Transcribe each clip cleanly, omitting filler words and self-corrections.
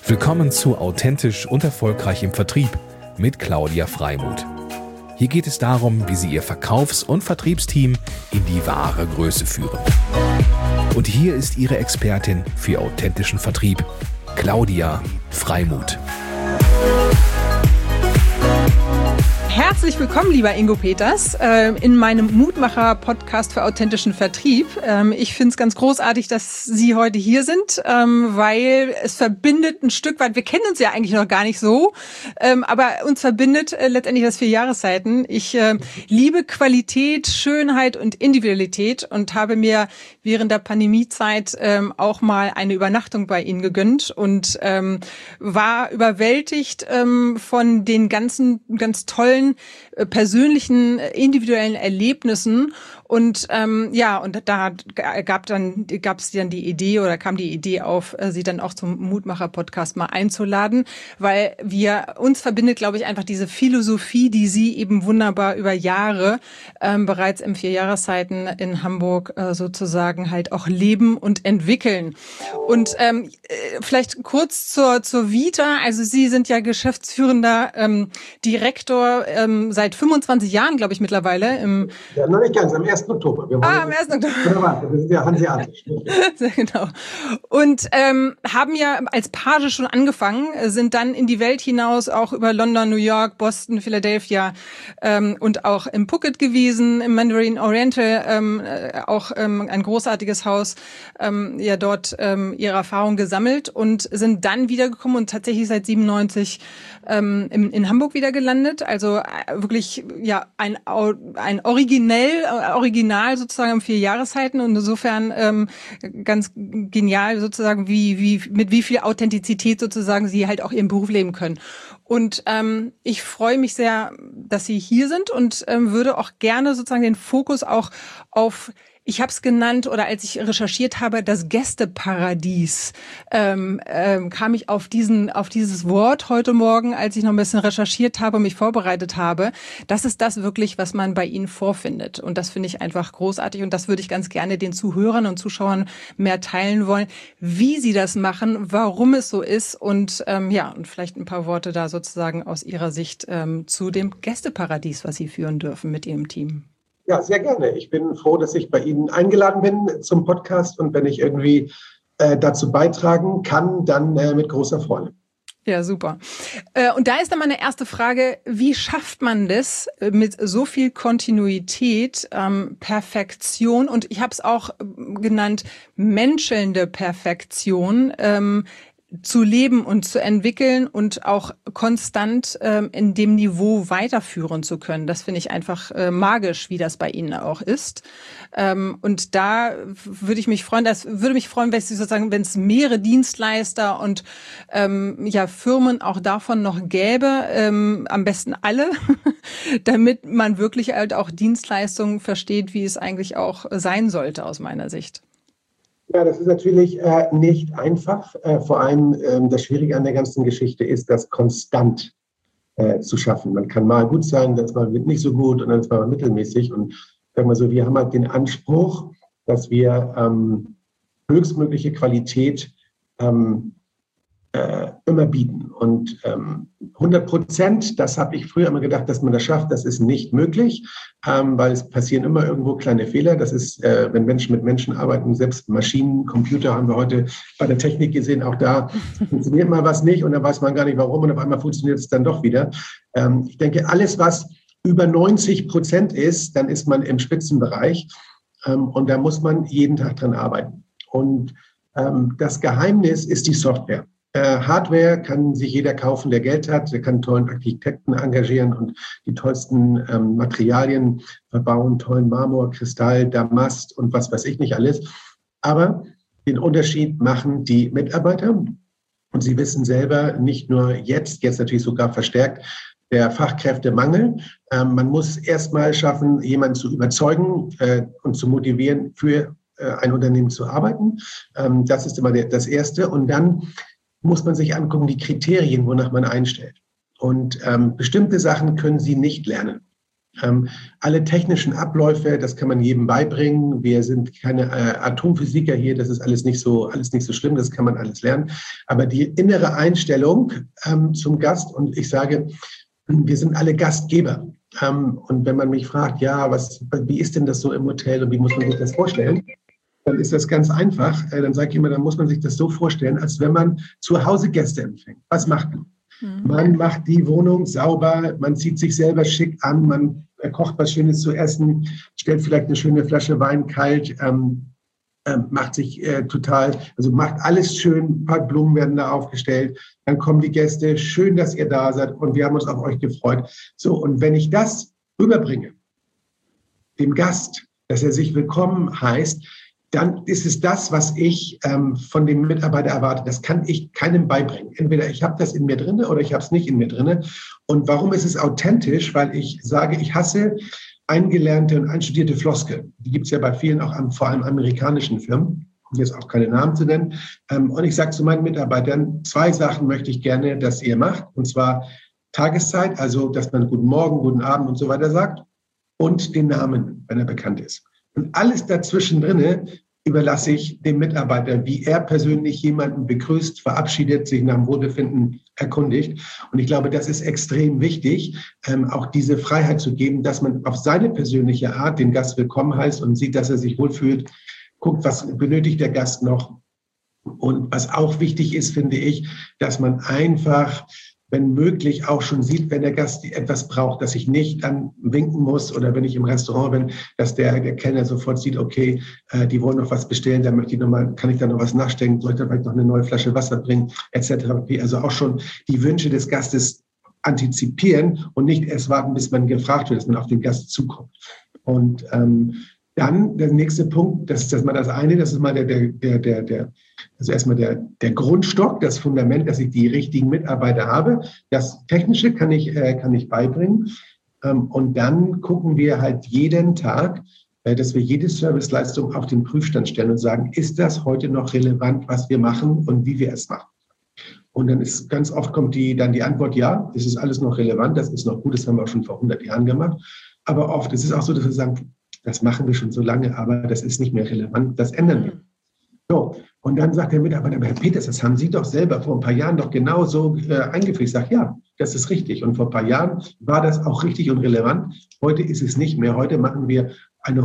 Willkommen zu Authentisch und Erfolgreich im Vertrieb mit Claudia Freimuth. Hier geht es darum, wie Sie Ihr Verkaufs- und Vertriebsteam in die wahre Größe führen. Und hier ist Ihre Expertin für authentischen Vertrieb, Claudia Freimuth. Herzlich willkommen, lieber Ingo Peters, in meinem Mutmacher-Podcast für authentischen Vertrieb. Ich finde es ganz großartig, dass Sie heute hier sind, weil es verbindet ein Stück weit, wir kennen uns ja eigentlich noch gar nicht so, aber uns verbindet letztendlich das 4 Jahreszeiten. Ich liebe Qualität, Schönheit und Individualität und habe mir während der Pandemiezeit auch mal eine Übernachtung bei Ihnen gegönnt und war überwältigt von den ganz tollen persönlichen, individuellen Erlebnissen. Und und da gab's dann die Idee oder kam die Idee auf, Sie dann auch zum Mutmacher-Podcast mal einzuladen, weil uns verbindet, glaube ich, einfach diese Philosophie, die Sie eben wunderbar über Jahre bereits im 4 Jahreszeiten in Hamburg sozusagen halt auch leben und entwickeln. Und vielleicht kurz zur Vita. Also Sie sind ja geschäftsführender Direktor seit 25 Jahren, glaube ich, mittlerweile. Ja, noch nicht ganz, am 1. Oktober. Am 1. Oktober. Wir sind ja hanseatisch. Sehr genau. Und haben ja als Page schon angefangen, sind dann in die Welt hinaus, auch über London, New York, Boston, Philadelphia und auch im Phuket gewesen, im Mandarin Oriental, auch ein großartiges Haus, dort ihre Erfahrung gesammelt und sind dann wiedergekommen und tatsächlich seit 97 in Hamburg wieder gelandet. Also wirklich ein Original sozusagen um 4 Jahreszeiten und insofern ganz genial sozusagen, mit wie viel Authentizität sozusagen Sie halt auch Ihren Beruf leben können. Und ich freue mich sehr, dass Sie hier sind und würde auch gerne sozusagen den Fokus auch auf, ich habe es genannt, oder als ich recherchiert habe, das Gästeparadies, kam ich auf dieses Wort heute Morgen, als ich noch ein bisschen recherchiert habe und mich vorbereitet habe. Das ist das wirklich, was man bei Ihnen vorfindet. Und das finde ich einfach großartig. Und das würde ich ganz gerne den Zuhörern und Zuschauern mehr teilen wollen, wie Sie das machen, warum es so ist und und vielleicht ein paar Worte da sozusagen aus Ihrer Sicht zu dem Gästeparadies, was Sie führen dürfen mit Ihrem Team. Ja, sehr gerne. Ich bin froh, dass ich bei Ihnen eingeladen bin zum Podcast und wenn ich irgendwie dazu beitragen kann, dann mit großer Freude. Ja, super. Und da ist dann meine erste Frage, wie schafft man das mit so viel Kontinuität, Perfektion und ich habe es auch genannt, menschelnde Perfektion, zu leben und zu entwickeln und auch konstant in dem Niveau weiterführen zu können. Das finde ich einfach magisch, wie das bei Ihnen auch ist. Und da würde mich freuen, wenn Sie sozusagen, wenn es mehrere Dienstleister und Firmen auch davon noch gäbe, am besten alle, damit man wirklich halt auch Dienstleistungen versteht, wie es eigentlich auch sein sollte aus meiner Sicht. Ja, das ist natürlich nicht einfach. Vor allem das Schwierige an der ganzen Geschichte ist, das konstant zu schaffen. Man kann mal gut sein, das mal nicht so gut und dann ist mal mittelmäßig. Und sag mal so, wir haben halt den Anspruch, dass wir höchstmögliche Qualität immer bieten. Und 100%, das habe ich früher immer gedacht, dass man das schafft, das ist nicht möglich, weil es passieren immer irgendwo kleine Fehler. Das ist, wenn Menschen mit Menschen arbeiten, selbst Maschinen, Computer haben wir heute bei der Technik gesehen, auch da funktioniert mal was nicht und dann weiß man gar nicht warum und auf einmal funktioniert es dann doch wieder. Ich denke, alles, was über 90% ist, dann ist man im Spitzenbereich und da muss man jeden Tag dran arbeiten. Und das Geheimnis ist die Software. Hardware kann sich jeder kaufen, der Geld hat. Der kann einen tollen Architekten engagieren und die tollsten Materialien verbauen, tollen Marmor, Kristall, Damast und was weiß ich nicht alles. Aber den Unterschied machen die Mitarbeiter. Und Sie wissen selber, nicht nur jetzt natürlich sogar verstärkt, der Fachkräftemangel. Man muss erst mal schaffen, jemanden zu überzeugen und zu motivieren, für ein Unternehmen zu arbeiten. Das ist immer das Erste. Und dann muss man sich angucken, die Kriterien, wonach man einstellt. Und bestimmte Sachen können Sie nicht lernen. Alle technischen Abläufe, das kann man jedem beibringen. Wir sind keine Atomphysiker hier, das ist alles nicht so schlimm, das kann man alles lernen. Aber die innere Einstellung zum Gast, und ich sage, wir sind alle Gastgeber. Und wenn man mich fragt, ja, wie ist denn das so im Hotel und wie muss man sich das vorstellen? Dann ist das ganz einfach. Dann sage ich immer, dann muss man sich das so vorstellen, als wenn man zu Hause Gäste empfängt. Was macht man? Man macht die Wohnung sauber, man zieht sich selber schick an, man kocht was Schönes zu essen, stellt vielleicht eine schöne Flasche Wein kalt, macht alles schön, ein paar Blumen werden da aufgestellt, dann kommen die Gäste, schön, dass ihr da seid und wir haben uns auf euch gefreut. So, und wenn ich das rüberbringe, dem Gast, dass er sich willkommen heißt, dann ist es das, was ich von dem Mitarbeiter erwarte. Das kann ich keinem beibringen. Entweder ich habe das in mir drin oder ich habe es nicht in mir drin. Und warum ist es authentisch? Weil ich sage, ich hasse eingelernte und einstudierte Floskeln. Die gibt es ja bei vielen, auch vor allem amerikanischen Firmen, um jetzt auch keine Namen zu nennen. Und ich sage zu meinen Mitarbeitern, 2 Sachen möchte ich gerne, dass ihr macht. Und zwar Tageszeit, also dass man guten Morgen, guten Abend und so weiter sagt. Und den Namen, wenn er bekannt ist. Und alles dazwischen drinne überlasse ich dem Mitarbeiter, wie er persönlich jemanden begrüßt, verabschiedet, sich nach dem Wohlbefinden erkundigt. Und ich glaube, das ist extrem wichtig, auch diese Freiheit zu geben, dass man auf seine persönliche Art den Gast willkommen heißt und sieht, dass er sich wohlfühlt, guckt, was benötigt der Gast noch. Und was auch wichtig ist, finde ich, dass man einfach, wenn möglich, auch schon sieht, wenn der Gast etwas braucht, dass ich nicht dann winken muss oder wenn ich im Restaurant bin, dass der Kellner sofort sieht, okay, die wollen noch was bestellen, da möchte ich kann ich da noch was nachstellen, soll ich da vielleicht noch eine neue Flasche Wasser bringen, etc. Also auch schon die Wünsche des Gastes antizipieren und nicht erst warten, bis man gefragt wird, dass man auf den Gast zukommt. Und dann der nächste Punkt, das ist mal das eine, das ist mal also erstmal der Grundstock, das Fundament, dass ich die richtigen Mitarbeiter habe. Das Technische kann ich beibringen. Und dann gucken wir halt jeden Tag, dass wir jede Serviceleistung auf den Prüfstand stellen und sagen, ist das heute noch relevant, was wir machen und wie wir es machen? Und dann ist ganz oft kommt dann die Antwort, ja, es ist alles noch relevant, das ist noch gut, das haben wir auch schon vor 100 Jahren gemacht. Aber oft ist es auch so, dass wir sagen, das machen wir schon so lange, aber das ist nicht mehr relevant, das ändern wir. So, und dann sagt der Mitarbeiter, aber Herr Peters, das haben Sie doch selber vor ein paar Jahren doch genau so eingeführt. Ich sage, ja, das ist richtig. Und vor ein paar Jahren war das auch richtig und relevant. Heute ist es nicht mehr. Heute machen wir eine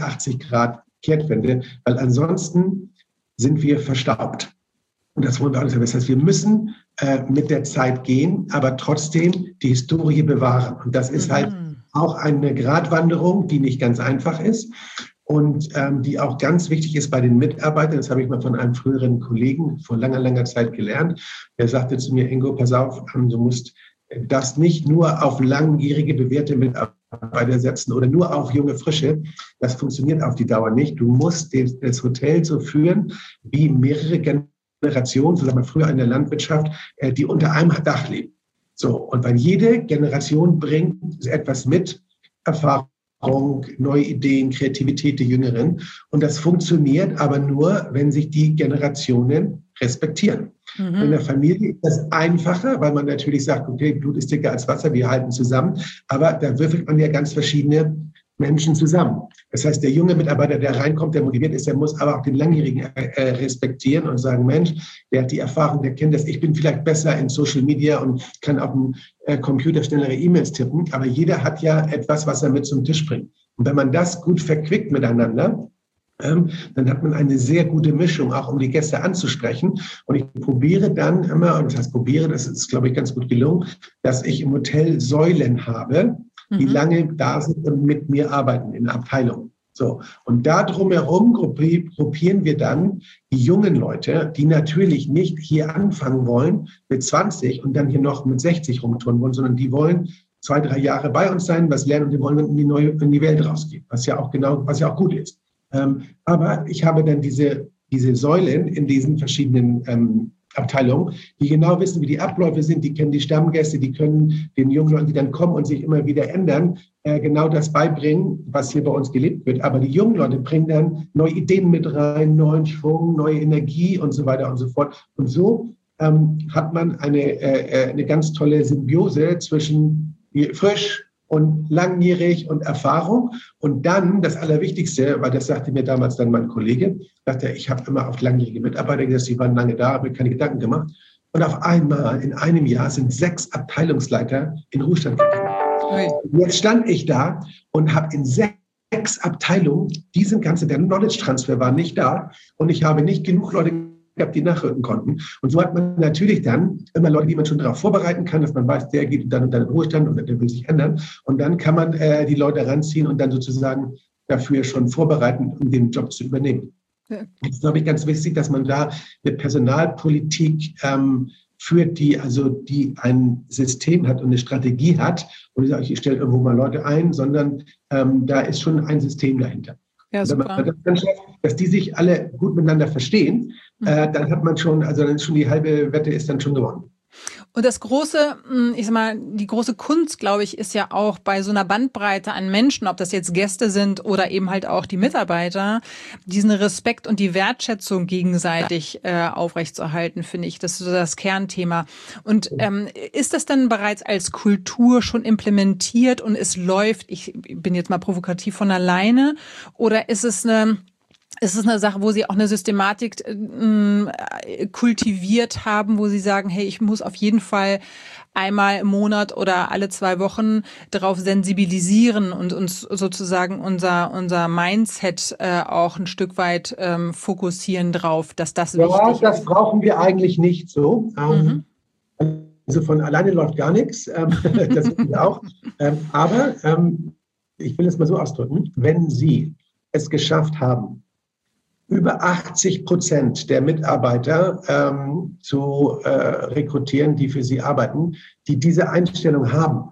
180-Grad-Kehrtwende, weil ansonsten sind wir verstaubt. Und das wollen wir alles. Das heißt, wir müssen mit der Zeit gehen, aber trotzdem die Historie bewahren. Und das ist halt auch eine Gratwanderung, die nicht ganz einfach ist und die auch ganz wichtig ist bei den Mitarbeitern. Das habe ich mal von einem früheren Kollegen vor langer, langer Zeit gelernt. Der sagte zu mir, Ingo, pass auf, du musst das nicht nur auf langjährige, bewährte Mitarbeiter setzen oder nur auf junge, frische. Das funktioniert auf die Dauer nicht. Du musst das Hotel so führen, wie mehrere Generationen, so sagt man früher in der Landwirtschaft, die unter einem Dach leben. So, und weil jede Generation bringt etwas mit, Erfahrung, neue Ideen, Kreativität der Jüngeren. Und das funktioniert aber nur, wenn sich die Generationen respektieren. In der Familie ist das einfacher, weil man natürlich sagt, okay, Blut ist dicker als Wasser, wir halten zusammen. Aber da würfelt man ja ganz verschiedene Menschen zusammen. Das heißt, der junge Mitarbeiter, der reinkommt, der motiviert ist, der muss aber auch den Langjährigen respektieren und sagen, Mensch, der hat die Erfahrung, der kennt das. Ich bin vielleicht besser in Social Media und kann auf dem Computer schnellere E-Mails tippen, aber jeder hat ja etwas, was er mit zum Tisch bringt. Und wenn man das gut verquickt miteinander, dann hat man eine sehr gute Mischung, auch um die Gäste anzusprechen. Und ich probiere dann immer, und das heißt probiere, das ist, glaube ich, ganz gut gelungen, dass ich im Hotel Säulen habe, die lange da sind und mit mir arbeiten in Abteilungen. So. Und da drumherum gruppieren wir dann die jungen Leute, die natürlich nicht hier anfangen wollen mit 20 und dann hier noch mit 60 rumtun wollen, sondern die wollen 2, 3 Jahre bei uns sein, was lernen und die wollen in die Welt rausgehen, was ja auch gut ist. Aber ich habe dann diese Säulen in diesen verschiedenen Abteilungen, die genau wissen, wie die Abläufe sind, die kennen die Stammgäste, die können den jungen Leuten, die dann kommen und sich immer wieder ändern, genau das beibringen, was hier bei uns gelebt wird. Aber die jungen Leute bringen dann neue Ideen mit rein, neuen Schwung, neue Energie und so weiter und so fort. Und so hat man eine ganz tolle Symbiose zwischen frisch, und langjährig und Erfahrung. Und dann das Allerwichtigste, weil das sagte mir damals dann mein Kollege, sagte er, ich habe immer auf langjährige Mitarbeiter gesetzt, die waren lange da, habe mir keine Gedanken gemacht. Und auf einmal in einem Jahr sind 6 Abteilungsleiter in Ruhestand gegangen. Und jetzt stand ich da und habe in 6 Abteilungen der Knowledge Transfer war nicht da und ich habe nicht genug Leute gehabt, die nachrücken konnten. Und so hat man natürlich dann immer Leute, die man schon darauf vorbereiten kann, dass man weiß, der geht dann und dann in Ruhestand und der will sich ändern. Und dann kann man die Leute ranziehen und dann sozusagen dafür schon vorbereiten, um den Job zu übernehmen. Ja. Das ist, glaube ich, ganz wichtig, dass man da eine Personalpolitik führt, die ein System hat und eine Strategie hat. Und ich sage, ich stelle irgendwo mal Leute ein, sondern da ist schon ein System dahinter. Ja, super. Wenn man das dann schafft, dass die sich alle gut miteinander verstehen, dann hat man schon, also dann ist schon die halbe Wette ist dann schon gewonnen. Und das große, die große Kunst, glaube ich, ist ja auch bei so einer Bandbreite an Menschen, ob das jetzt Gäste sind oder eben halt auch die Mitarbeiter, diesen Respekt und die Wertschätzung gegenseitig aufrechtzuerhalten, finde ich. Das ist so das Kernthema. Und ist das dann bereits als Kultur schon implementiert und es läuft, ich bin jetzt mal provokativ, von alleine? Oder ist es eine Sache, wo Sie auch eine Systematik kultiviert haben, wo Sie sagen, hey, ich muss auf jeden Fall einmal im Monat oder alle 2 Wochen darauf sensibilisieren und uns sozusagen unser Mindset auch ein Stück weit fokussieren drauf, dass das wichtig ist? Das brauchen wir eigentlich nicht so. Also von alleine läuft gar nichts. Das wissen wir auch. Aber ich will es mal so ausdrücken, wenn Sie es geschafft haben, über 80% der Mitarbeiter zu rekrutieren, die für Sie arbeiten, die diese Einstellung haben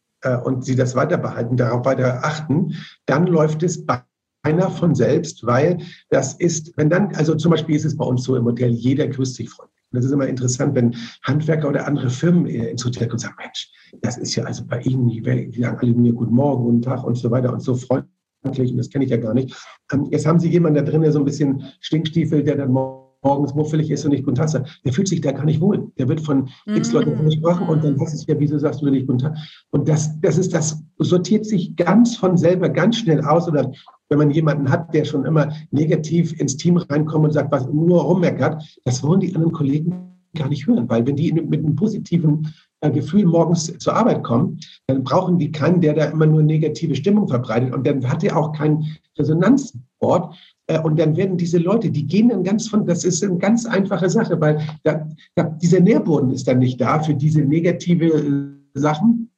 und Sie das weiter behalten, darauf weiter achten, dann läuft es beinahe von selbst, weil das ist, wenn dann, also zum Beispiel ist es bei uns so im Hotel, jeder grüßt sich freundlich. Das ist immer interessant, wenn Handwerker oder andere Firmen ins Hotel kommen und sagen, Mensch, das ist ja also bei Ihnen, die sagen alle mir guten Morgen, guten Tag und so weiter und so freundlich. Und das kenne ich ja gar nicht. Jetzt haben Sie jemanden da drin, der so ein bisschen Stinkstiefel, der dann morgens muffelig ist und nicht guten Tag sagt. Der fühlt sich da gar nicht wohl. Der wird von x Leuten angesprochen und dann heißt es ja, wieso sagst du nicht guten Tag? Und das sortiert sich ganz von selber ganz schnell aus. Oder wenn man jemanden hat, der schon immer negativ ins Team reinkommt und sagt, was nur rummeckert, das wollen die anderen Kollegen gar nicht hören. Weil wenn die mit einem positiven Gefühl morgens zur Arbeit kommen, dann brauchen die keinen, der da immer nur negative Stimmung verbreitet. Und dann hat er auch kein Resonanzwort. Und dann werden diese Leute, die gehen dann das ist eine ganz einfache Sache, weil dieser Nährboden ist dann nicht da für diese negative Sachen.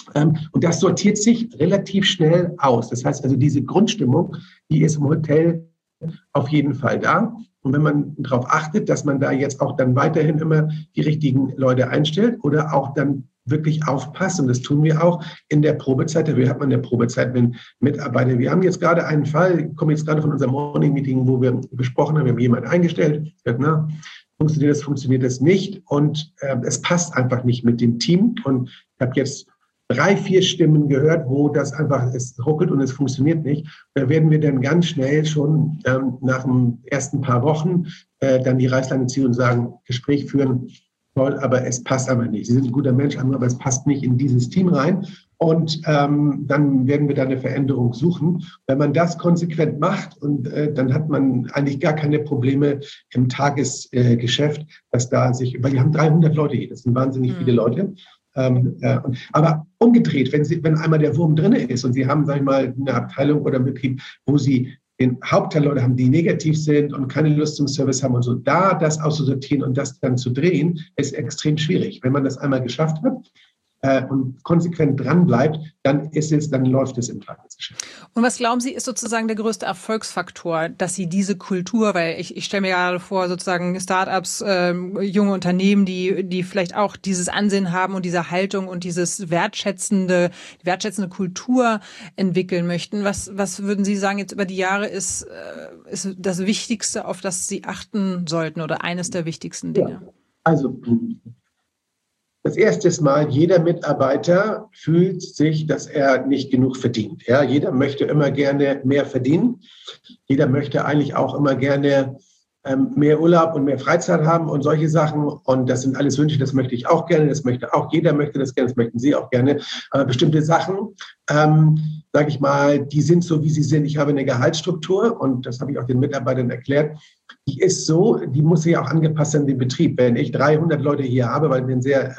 Und das sortiert sich relativ schnell aus. Das heißt also, diese Grundstimmung, die ist im Hotel auf jeden Fall da. Und wenn man darauf achtet, dass man da jetzt auch dann weiterhin immer die richtigen Leute einstellt oder auch dann wirklich aufpasst, und das tun wir auch in der Probezeit, dafür hat man in der Probezeit, wenn Mitarbeiter, wir haben jetzt gerade einen Fall, ich komme jetzt gerade von unserem Morning-Meeting, wo wir besprochen haben, wir haben jemanden eingestellt, gesagt, funktioniert das nicht und es passt einfach nicht mit dem Team und ich habe jetzt 3, 4 Stimmen gehört, wo das einfach, es ruckelt und es funktioniert nicht. Da werden wir dann ganz schnell schon nach den ersten paar Wochen dann die Reißleine ziehen und sagen, Gespräch führen, toll, aber es passt aber nicht. Sie sind ein guter Mensch, aber es passt nicht in dieses Team rein. Und dann werden wir da eine Veränderung suchen. Wenn man das konsequent macht, und dann hat man eigentlich gar keine Probleme im Tagesgeschäft, dass da weil wir haben 300 Leute hier, das sind wahnsinnig viele Leute. Aber umgedreht, wenn einmal der Wurm drin ist und Sie haben, sag ich mal, eine Abteilung oder einen Betrieb, wo Sie den Hauptteil Leute haben, die negativ sind und keine Lust zum Service haben und so, da das auszusortieren und das dann zu drehen, ist extrem schwierig. Wenn man das einmal geschafft hat und konsequent dran bleibt, dann läuft es im Tagesgeschäft. Und was glauben Sie, ist sozusagen der größte Erfolgsfaktor, dass Sie diese Kultur, weil ich stelle mir gerade vor, sozusagen Startups, junge Unternehmen, die vielleicht auch dieses Ansehen haben und diese Haltung und dieses wertschätzende Kultur entwickeln möchten. Was würden Sie sagen, jetzt über die Jahre ist das Wichtigste, auf das Sie achten sollten oder eines der wichtigsten Dinge? Ja, also das erste Mal, jeder Mitarbeiter fühlt sich, dass er nicht genug verdient. Ja, jeder möchte immer gerne mehr verdienen. Jeder möchte eigentlich auch immer gerne mehr Urlaub und mehr Freizeit haben und solche Sachen. Und das sind alles Wünsche, das möchte ich auch gerne, das möchte auch jeder, möchte das gerne, das möchten Sie auch gerne. Aber bestimmte Sachen, sage ich mal, die sind so, wie sie sind. Ich habe eine Gehaltsstruktur und das habe ich auch den Mitarbeitern erklärt. Die ist so, die muss ja auch angepasst sein an den Betrieb. Wenn ich 300 Leute hier habe, weil wir ein sehr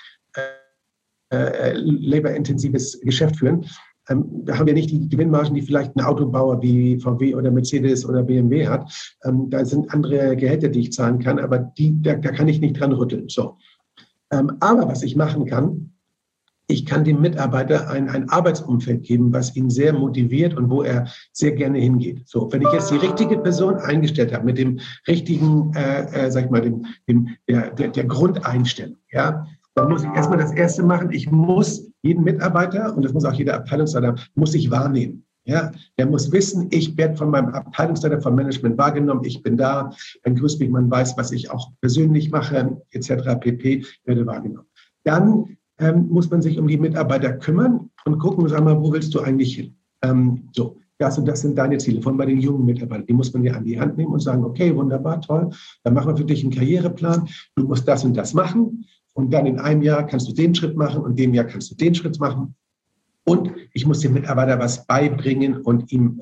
laborintensives Geschäft führen, da haben wir nicht die Gewinnmargen, die vielleicht ein Autobauer wie VW oder Mercedes oder BMW hat. Da sind andere Gehälter, die ich zahlen kann, aber da kann ich nicht dran rütteln. So. Aber was ich machen kann, ich kann dem Mitarbeiter ein Arbeitsumfeld geben, was ihn sehr motiviert und wo er sehr gerne hingeht. So, wenn ich jetzt die richtige Person eingestellt habe, mit dem richtigen, sag ich mal, der Grundeinstellung, ja, dann muss ich erstmal das Erste machen. Ich muss jeden Mitarbeiter, und das muss auch jeder Abteilungsleiter, muss ich wahrnehmen. Ja, der muss wissen, ich werde von meinem Abteilungsleiter, vom Management wahrgenommen, ich bin da, dann grüßt mich, man weiß, was ich auch persönlich mache, etc. pp. Werde wahrgenommen. Dann muss man sich um die Mitarbeiter kümmern und gucken, sag mal, wo willst du eigentlich hin? So, das und das sind deine Ziele, von bei den jungen Mitarbeitern. Die muss man ja an die Hand nehmen und sagen, okay, wunderbar, toll, dann machen wir für dich einen Karriereplan, du musst das und das machen. Und dann in einem Jahr kannst du den Schritt machen und in dem Jahr kannst du den Schritt machen. Und ich muss dem Mitarbeiter was beibringen und ihm,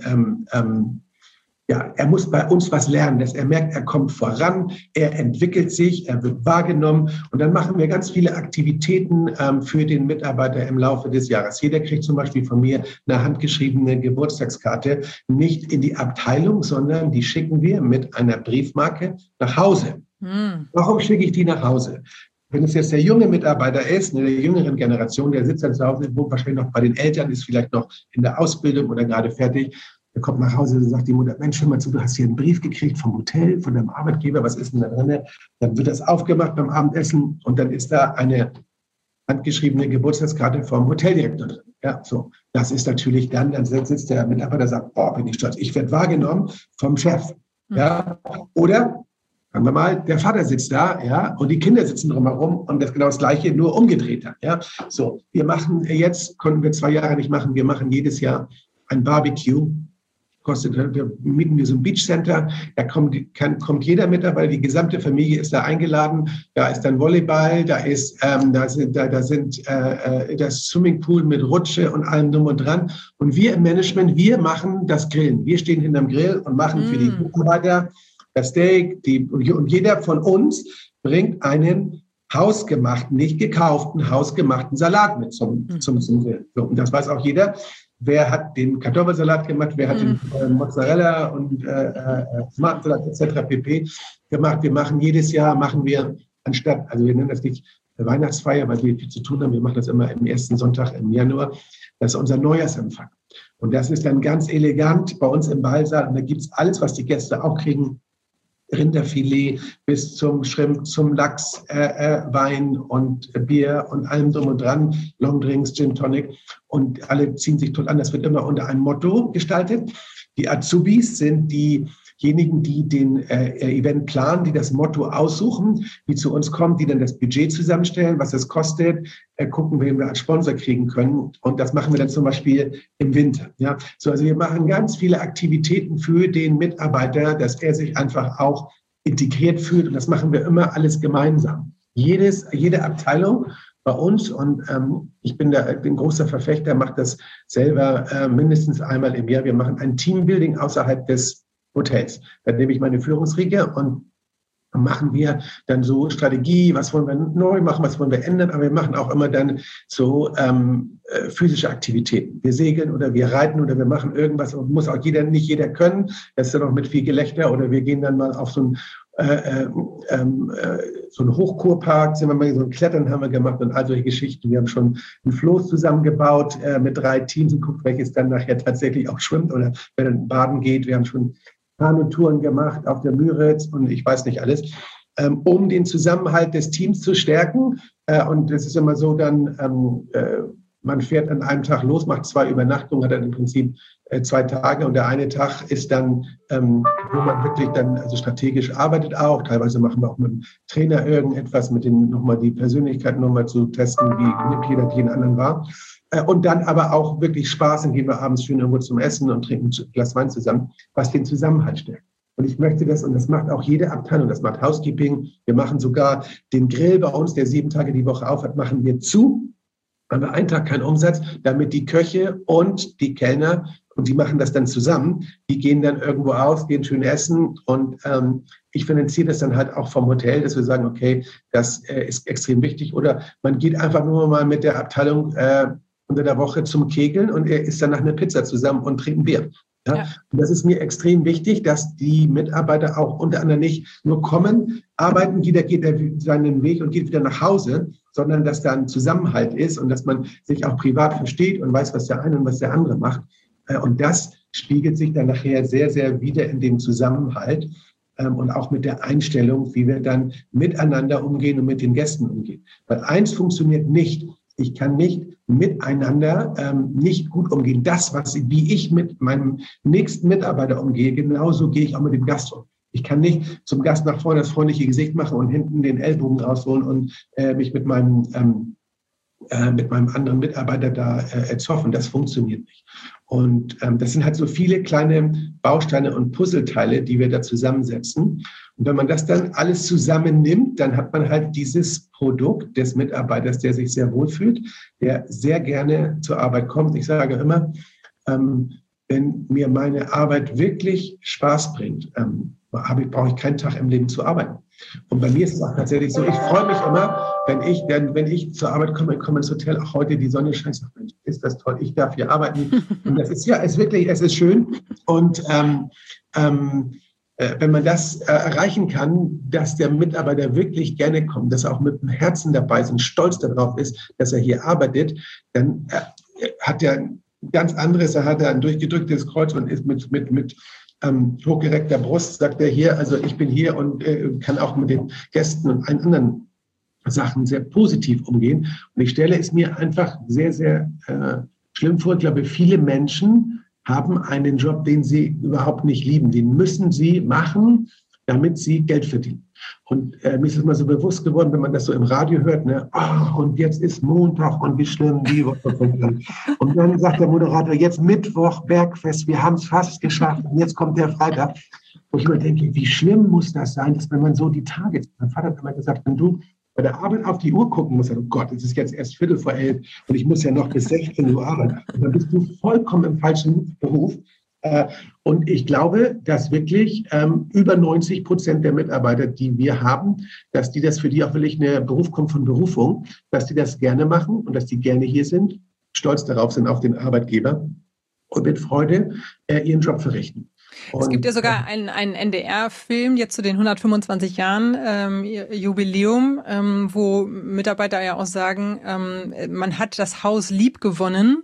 er muss bei uns was lernen, dass er merkt, er kommt voran, er entwickelt sich, er wird wahrgenommen. Und dann machen wir ganz viele Aktivitäten für den Mitarbeiter im Laufe des Jahres. Jeder kriegt zum Beispiel von mir eine handgeschriebene Geburtstagskarte, nicht in die Abteilung, sondern die schicken wir mit einer Briefmarke nach Hause. Warum schicke ich die nach Hause? Wenn es jetzt der junge Mitarbeiter ist, der jüngeren Generation, der sitzt dann zu Hause, wo wahrscheinlich noch bei den Eltern ist, vielleicht noch in der Ausbildung oder gerade fertig, der kommt nach Hause und sagt die Mutter, Mensch, hör mal zu, du hast hier einen Brief gekriegt vom Hotel, von deinem Arbeitgeber, was ist denn da drin? Dann wird das aufgemacht beim Abendessen und dann ist da eine handgeschriebene Geburtstagskarte vom Hoteldirektor drin. Ja, so. Das ist natürlich dann sitzt der Mitarbeiter und sagt, boah, bin ich stolz, ich werde wahrgenommen vom Chef. Ja, oder sagen wir mal, der Vater sitzt da, ja, und die Kinder sitzen drumherum und das genau das Gleiche, nur umgedreht. Ja, so. Wir machen jetzt, konnten wir 2 Jahre nicht machen, wir machen jedes Jahr ein Barbecue. Wir mieten so ein Beachcenter, da kommt jeder mit dabei, die gesamte Familie ist da eingeladen, da ist dann Volleyball, da ist das Swimmingpool mit Rutsche und allem drum und dran. Und wir im Management, wir machen das Grillen. Wir stehen hinterm Grill und machen für die Mitarbeiter das Steak, und jeder von uns bringt einen hausgemachten, nicht gekauften, hausgemachten Salat mit zum Grill. So, und das weiß auch jeder. Wer hat den Kartoffelsalat gemacht, wer hat den Mozzarella und Tomatensalat etc. pp. gemacht. Wir machen jedes Jahr, anstatt, also wir nennen das nicht Weihnachtsfeier, weil wir viel zu tun haben, wir machen das immer im ersten Sonntag im Januar, das ist unser Neujahrsempfang. Und das ist dann ganz elegant bei uns im Ballsaal und da gibt es alles, was die Gäste auch kriegen. Rinderfilet bis zum Shrimp, zum Lachs, Wein und Bier und allem drum und dran, Longdrinks, Gin Tonic und alle ziehen sich toll an. Das wird immer unter einem Motto gestaltet. Die Azubis sind diejenigen, die den Event planen, die das Motto aussuchen, die zu uns kommen, die dann das Budget zusammenstellen, was es kostet, gucken, wen wir als Sponsor kriegen können. Und das machen wir dann zum Beispiel im Winter. Ja? So, also wir machen ganz viele Aktivitäten für den Mitarbeiter, dass er sich einfach auch integriert fühlt. Und das machen wir immer alles gemeinsam. Jede Abteilung bei uns, und ich bin großer Verfechter, macht das selber mindestens einmal im Jahr. Wir machen ein Teambuilding außerhalb des Hotels. Dann nehme ich meine Führungsriege und machen wir dann so Strategie, was wollen wir neu machen, was wollen wir ändern, aber wir machen auch immer dann so physische Aktivitäten. Wir segeln oder wir reiten oder wir machen irgendwas, und muss auch nicht jeder können, das ist dann auch mit viel Gelächter, oder wir gehen dann mal auf so einen Hochkurpark, sind wir mal so ein Klettern haben wir gemacht und all solche Geschichten. Wir haben schon ein Floß zusammengebaut mit 3 Teams und guckt, welches dann nachher tatsächlich auch schwimmt oder wer dann baden geht. Wir haben schon Kanutouren gemacht auf der Müritz und ich weiß nicht alles, um den Zusammenhalt des Teams zu stärken. Und es ist immer so, dann man fährt an einem Tag los, macht 2 Übernachtungen, hat dann im Prinzip 2 Tage, und der eine Tag ist dann, wo man wirklich dann also strategisch arbeitet auch. Teilweise machen wir auch mit dem Trainer irgendetwas, mit denen nochmal die Persönlichkeit nochmal zu testen, wie nimmt jeder den anderen wahr. Und dann aber auch wirklich Spaß, dann gehen wir abends schön irgendwo zum Essen und trinken ein Glas Wein zusammen, was den Zusammenhalt stärkt. Und ich möchte das, und das macht auch jede Abteilung, das macht Housekeeping. Wir machen sogar den Grill bei uns, der 7 Tage die Woche aufhat, machen wir zu. Haben wir einen Tag keinen Umsatz, damit die Köche und die Kellner, und die machen das dann zusammen, die gehen dann irgendwo aus, gehen schön essen und ich finanziere das dann halt auch vom Hotel, dass wir sagen, okay, das ist extrem wichtig. Oder man geht einfach nur mal mit der Abteilung unter der Woche zum Kegeln und er isst dann nach einer Pizza zusammen und trinkt ein Bier. Ja? Und das ist mir extrem wichtig, dass die Mitarbeiter auch unter anderem nicht nur kommen, arbeiten, jeder geht seinen Weg und geht wieder nach Hause, sondern dass da ein Zusammenhalt ist und dass man sich auch privat versteht und weiß, was der eine und was der andere macht. Und das spiegelt sich dann nachher sehr, sehr wieder in dem Zusammenhalt und auch mit der Einstellung, wie wir dann miteinander umgehen und mit den Gästen umgehen. Weil eins funktioniert nicht. Ich kann nicht miteinander nicht gut umgehen. Wie ich mit meinem nächsten Mitarbeiter umgehe, genauso gehe ich auch mit dem Gast um. Ich kann nicht zum Gast nach vorne das freundliche Gesicht machen und hinten den Ellbogen rausholen und mich mit meinem anderen Mitarbeiter da zoffen. Das funktioniert nicht. Und das sind halt so viele kleine Bausteine und Puzzleteile, die wir da zusammensetzen. Und wenn man das dann alles zusammennimmt, dann hat man halt dieses Produkt des Mitarbeiters, der sich sehr wohlfühlt, der sehr gerne zur Arbeit kommt. Ich sage immer, wenn mir meine Arbeit wirklich Spaß bringt, brauche ich keinen Tag im Leben zu arbeiten. Und bei mir ist es auch tatsächlich so, ich freue mich immer, wenn ich zur Arbeit komme, ich komme ins Hotel, auch heute die Sonne scheint, Mensch, ist das toll, ich darf hier arbeiten. Und das ist es ist schön. Und wenn man das erreichen kann, dass der Mitarbeiter wirklich gerne kommt, dass er auch mit dem Herzen dabei ist und stolz darauf ist, dass er hier arbeitet, dann hat er ein ganz anderes, er hat ein durchgedrücktes Kreuz und ist mit hochgereckter Brust, sagt er hier, also ich bin hier und kann auch mit den Gästen und allen anderen Sachen sehr positiv umgehen. Und ich stelle es mir einfach sehr, sehr schlimm vor. Ich glaube, viele Menschen haben einen Job, den sie überhaupt nicht lieben. Den müssen sie machen, damit sie Geld verdienen. Und mir ist es mal so bewusst geworden, wenn man das so im Radio hört, ne? Oh, und jetzt ist Montag und wie schlimm die Woche kommt dann. Und dann sagt der Moderator, jetzt Mittwoch, Bergfest, wir haben es fast geschafft und jetzt kommt der Freitag. Wo ich mir denke, wie schlimm muss das sein, dass wenn man so die Tage, mein Vater hat immer gesagt, wenn du bei der Arbeit auf die Uhr gucken musst, oh Gott, es ist jetzt erst 11:15 und ich muss ja noch bis 16 Uhr arbeiten. Und dann bist du vollkommen im falschen Beruf. Und ich glaube, dass wirklich über 90% der Mitarbeiter, die wir haben, dass die das für die auch wirklich eine Beruf kommt von Berufung, dass die das gerne machen und dass die gerne hier sind, stolz darauf sind auf den Arbeitgeber und mit Freude ihren Job verrichten. Es gibt ja sogar einen NDR-Film jetzt zu den 125 Jahren Jubiläum, wo Mitarbeiter ja auch sagen, man hat das Haus liebgewonnen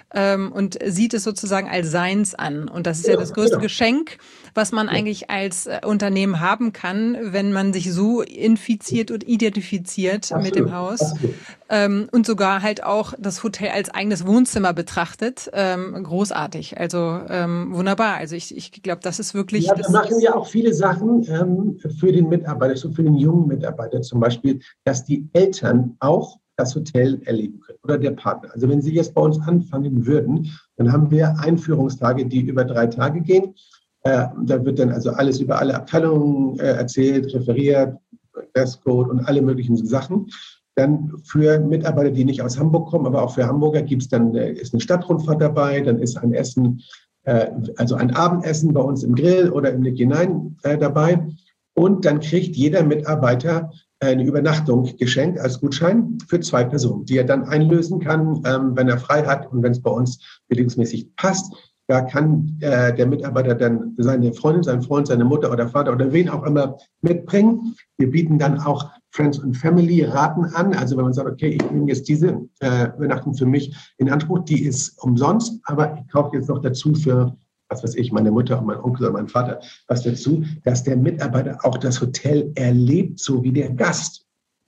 und sieht es sozusagen als seins an. Und das ist ja das größte Geschenk, was man eigentlich als Unternehmen haben kann, wenn man sich so infiziert und identifiziert mit dem Haus. Und sogar halt auch das Hotel als eigenes Wohnzimmer betrachtet. Großartig, also wunderbar. Also ich glaube, das ist wirklich... Ja, wir machen ja auch viele Sachen für den Mitarbeiter, so für den jungen Mitarbeiter zum Beispiel, dass die Eltern auch das Hotel erleben können oder der Partner. Also wenn Sie jetzt bei uns anfangen würden, dann haben wir Einführungstage, die über 3 Tage gehen. Da wird dann also alles über alle Abteilungen erzählt, referiert, Dresscode und alle möglichen Sachen. Dann für Mitarbeiter, die nicht aus Hamburg kommen, aber auch für Hamburger ist eine Stadtrundfahrt dabei, dann ist ein Essen, also ein Abendessen bei uns im Grill oder im Nick hinein dabei. Und dann kriegt jeder Mitarbeiter eine Übernachtung geschenkt als Gutschein für 2 Personen, die er dann einlösen kann, wenn er frei hat und wenn es bei uns bedingungsmäßig passt. Da kann der Mitarbeiter dann seine Freundin, seinen Freund, seine Mutter oder Vater oder wen auch immer mitbringen. Wir bieten dann auch Friends und Family Raten an. Also wenn man sagt, okay, ich nehme jetzt diese Übernachtung für mich in Anspruch, die ist umsonst, aber ich kaufe jetzt noch dazu für, was weiß ich, meine Mutter und mein Onkel oder mein Vater, was dazu, dass der Mitarbeiter auch das Hotel erlebt, so wie der Gast.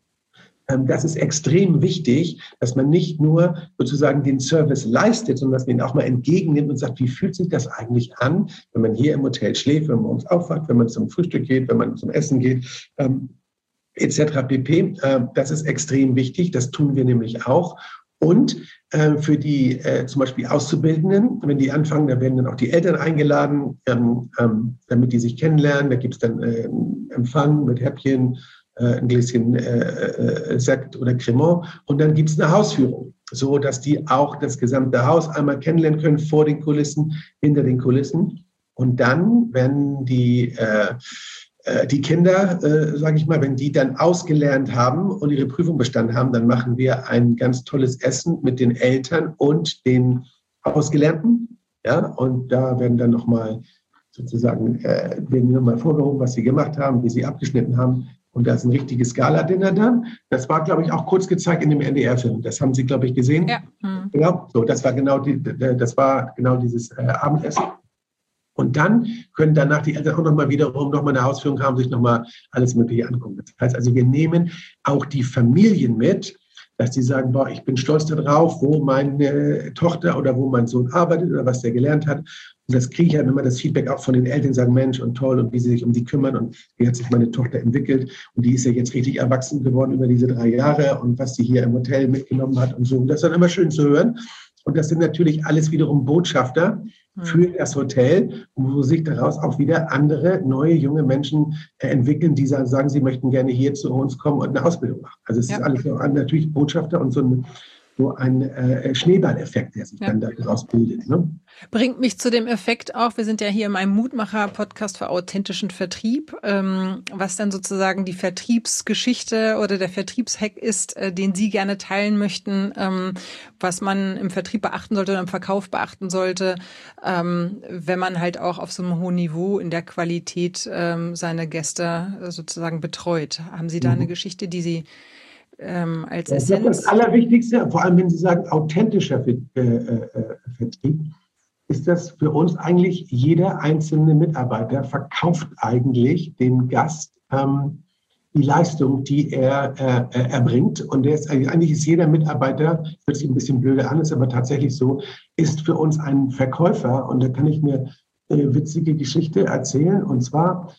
Das ist extrem wichtig, dass man nicht nur sozusagen den Service leistet, sondern dass man ihn auch mal entgegennimmt und sagt, wie fühlt sich das eigentlich an, wenn man hier im Hotel schläft, wenn man morgens aufwacht, wenn man zum Frühstück geht, wenn man zum Essen geht, etc. pp. Das ist extrem wichtig, das tun wir nämlich auch. Und für die zum Beispiel Auszubildenden, wenn die anfangen, da werden dann auch die Eltern eingeladen, damit die sich kennenlernen. Da gibt es dann Empfang mit Häppchen, ein Gläschen Sekt oder Cremant. Und dann gibt es eine Hausführung, so dass die auch das gesamte Haus einmal kennenlernen können, vor den Kulissen, hinter den Kulissen. Und dann, wenn die Kinder, sage ich mal, wenn die dann ausgelernt haben und ihre Prüfung bestanden haben, dann machen wir ein ganz tolles Essen mit den Eltern und den Ausgelernten. Ja, und da werden dann nochmal sozusagen vorgehoben, was sie gemacht haben, wie sie abgeschnitten haben. Und da ist ein richtiges Gala-Dinner dann. Das war, glaube ich, auch kurz gezeigt in dem NDR-Film. Das haben Sie, glaube ich, gesehen. Ja. Genau. So, das war genau dieses Abendessen. Und dann können danach die Eltern auch nochmal eine Ausführung haben, sich nochmal alles Mögliche angucken. Das heißt also, wir nehmen auch die Familien mit, dass die sagen, boah, ich bin stolz darauf, wo meine Tochter oder wo mein Sohn arbeitet oder was der gelernt hat. Und das kriege ich halt immer das Feedback auch von den Eltern, die sagen, Mensch und toll und wie sie sich um die kümmern und wie hat sich meine Tochter entwickelt. Und die ist ja jetzt richtig erwachsen geworden über diese 3 Jahre und was sie hier im Hotel mitgenommen hat und so. Und das ist dann immer schön zu hören. Und das sind natürlich alles wiederum Botschafter für das Hotel, wo sich daraus auch wieder andere, neue, junge Menschen entwickeln, die sagen, sie möchten gerne hier zu uns kommen und eine Ausbildung machen. Also es ist alles auch natürlich Botschafter und so ein Schneeballeffekt, der sich dann daraus bildet. Ne? Bringt mich zu dem Effekt auch, wir sind ja hier in meinem Mutmacher-Podcast für authentischen Vertrieb, was dann sozusagen die Vertriebsgeschichte oder der Vertriebshack ist, den Sie gerne teilen möchten, was man im Vertrieb beachten sollte oder im Verkauf beachten sollte, wenn man halt auch auf so einem hohen Niveau in der Qualität seine Gäste sozusagen betreut. Haben Sie da eine Geschichte, die Sie als Essenz? Das Allerwichtigste, vor allem wenn Sie sagen authentischer Vertrieb, ist das für uns eigentlich, jeder einzelne Mitarbeiter verkauft eigentlich dem Gast die Leistung, die er erbringt. Und eigentlich ist jeder Mitarbeiter, das hört sich ein bisschen blöde an, ist aber tatsächlich so, ist für uns ein Verkäufer. Und da kann ich eine witzige Geschichte erzählen. Und zwar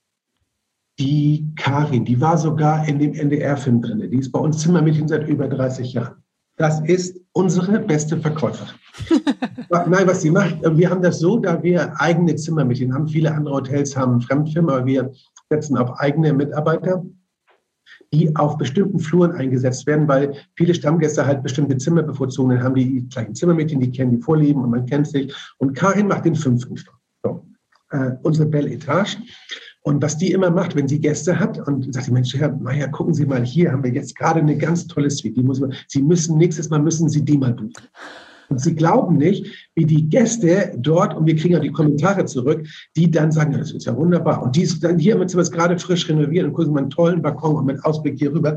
die Karin, die war sogar in dem NDR-Film drin. Die ist bei uns Zimmermädchen seit über 30 Jahren. Das ist unsere beste Verkäuferin. Nein, was sie macht, wir haben das so, da wir eigene Zimmermädchen haben. Viele andere Hotels haben Fremdfirmen, aber wir setzen auf eigene Mitarbeiter, die auf bestimmten Fluren eingesetzt werden, weil viele Stammgäste halt bestimmte Zimmer bevorzugen. Dann haben die gleichen Zimmermädchen, die kennen die Vorlieben und man kennt sich. Und Karin macht den 5. Stock. So. Unsere Belle Etage. Und was die immer macht, wenn sie Gäste hat und sagt, Mensch, Herr Meier, gucken Sie mal, hier haben wir jetzt gerade eine ganz tolle Suite. Nächstes Mal müssen Sie die mal buchen. Und Sie glauben nicht, wie die Gäste dort, und wir kriegen auch die Kommentare zurück, die dann sagen, das ist ja wunderbar. Und die dann hier haben wir es gerade frisch renoviert und gucken mal einen tollen Balkon und mit Ausblick hier rüber.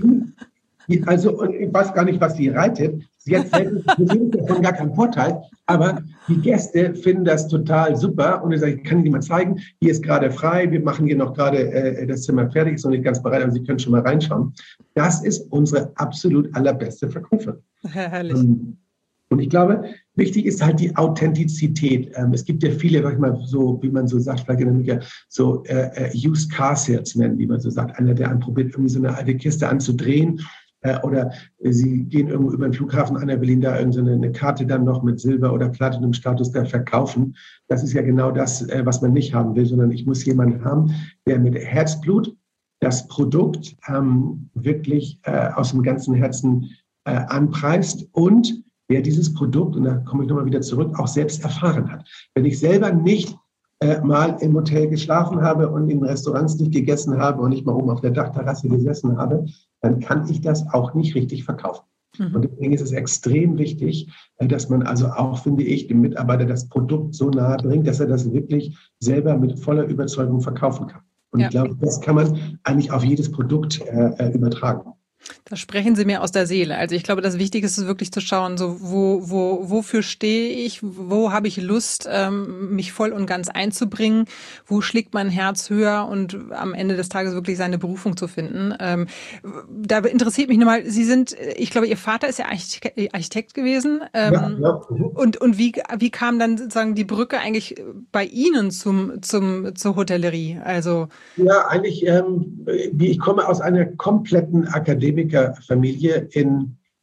Also, ich weiß gar nicht, was die reitet. Jetzt sehen davon gar keinen Vorteil, aber die Gäste finden das total super. Und ich sage, ich kann Ihnen mal zeigen, hier ist gerade frei, wir machen hier noch gerade das Zimmer fertig, ist noch nicht ganz bereit, aber Sie können schon mal reinschauen. Das ist unsere absolut allerbeste Verkäuferin. Herrlich. Und ich glaube, wichtig ist halt die Authentizität. Es gibt ja viele, sag ich mal, so, wie man so sagt, vielleicht in Amerika, so Used Car Salesmen, wie man so sagt. Einer, der anprobiert, irgendwie so eine alte Kiste anzudrehen. Oder Sie gehen irgendwo über den Flughafen, einer will Ihnen da eine Karte dann noch mit Silber- oder Platinum-Status da verkaufen. Das ist ja genau das, was man nicht haben will, sondern ich muss jemanden haben, der mit Herzblut das Produkt wirklich aus dem ganzen Herzen anpreist und der dieses Produkt, und da komme ich nochmal wieder zurück, auch selbst erfahren hat. Wenn ich selber nicht mal im Hotel geschlafen habe und in Restaurants nicht gegessen habe und nicht mal oben auf der Dachterrasse gesessen habe, dann kann ich das auch nicht richtig verkaufen. Und deswegen ist es extrem wichtig, dass man also auch, finde ich, dem Mitarbeiter das Produkt so nahe bringt, dass er das wirklich selber mit voller Überzeugung verkaufen kann. Und ich glaube, das kann man eigentlich auf jedes Produkt übertragen. Da sprechen Sie mir aus der Seele. Also ich glaube, das Wichtigste ist wirklich zu schauen, so wofür stehe ich, wo habe ich Lust, mich voll und ganz einzubringen, wo schlägt mein Herz höher und am Ende des Tages wirklich seine Berufung zu finden. Da interessiert mich nochmal, ich glaube, Ihr Vater ist ja Architekt gewesen. Und wie kam dann sozusagen die Brücke eigentlich bei Ihnen zur Hotellerie? Also ja, eigentlich, ich komme aus einer kompletten Akademikerfamilie in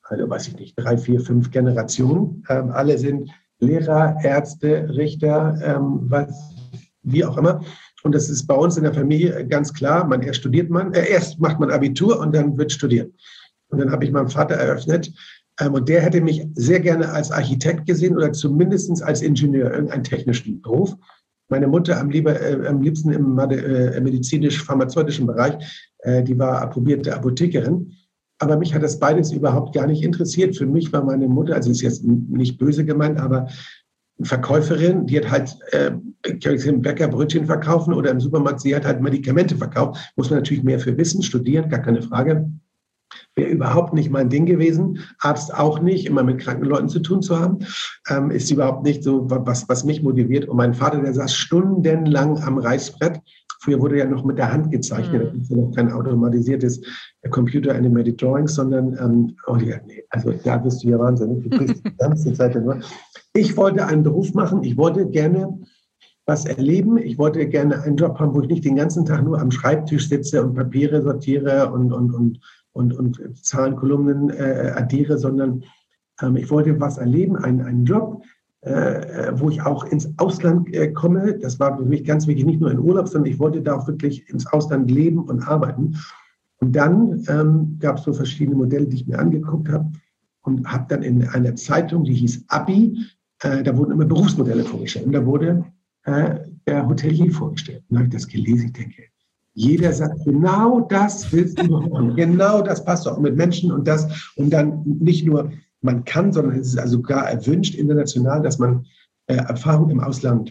also weiß ich nicht, 3, 4, 5 Generationen. Alle sind Lehrer, Ärzte, Richter, wie auch immer. Und das ist bei uns in der Familie ganz klar. Erst macht man Abitur und dann wird studiert. Und dann habe ich meinem Vater eröffnet, und der hätte mich sehr gerne als Architekt gesehen oder zumindest als Ingenieur, irgendeinen technischen Beruf. Meine Mutter am liebsten im medizinisch-pharmazeutischen Bereich, die war approbierte Apothekerin. Aber mich hat das beides überhaupt gar nicht interessiert. Für mich war meine Mutter, also ist jetzt nicht böse gemeint, aber Verkäuferin, die hat halt im Bäcker Brötchen verkaufen oder im Supermarkt, sie hat halt Medikamente verkauft. Muss man natürlich mehr für wissen, studieren, gar keine Frage. Wäre überhaupt nicht mein Ding gewesen. Arzt auch nicht, immer mit kranken Leuten zu tun zu haben. Ist überhaupt nicht so, was mich motiviert. Und mein Vater, der saß stundenlang am Reißbrett. Früher wurde ja noch mit der Hand gezeichnet. Da gibt es ja noch kein automatisiertes Computer-Animated Drawings, sondern, also da bist du ja wahnsinnig. Du kriegst die ganze Zeit nur. Ich wollte einen Beruf machen. Ich wollte gerne was erleben. Ich wollte gerne einen Job haben, wo ich nicht den ganzen Tag nur am Schreibtisch sitze und Papiere sortiere und Zahlenkolumnen addiere, sondern ich wollte was erleben, einen Job, wo ich auch ins Ausland komme. Das war für mich ganz wichtig, nicht nur in Urlaub, sondern ich wollte da auch wirklich ins Ausland leben und arbeiten. Und dann gab es so verschiedene Modelle, die ich mir angeguckt habe und habe dann in einer Zeitung, die hieß Abi, da wurden immer Berufsmodelle vorgestellt. Und da wurde der Hotelier vorgestellt. Und da habe ich das gelesen, ich denke, jeder sagt, genau das willst du machen. Genau das passt auch mit Menschen und das. Und dann nicht nur man kann, sondern es ist also sogar erwünscht international, dass man Erfahrung im Ausland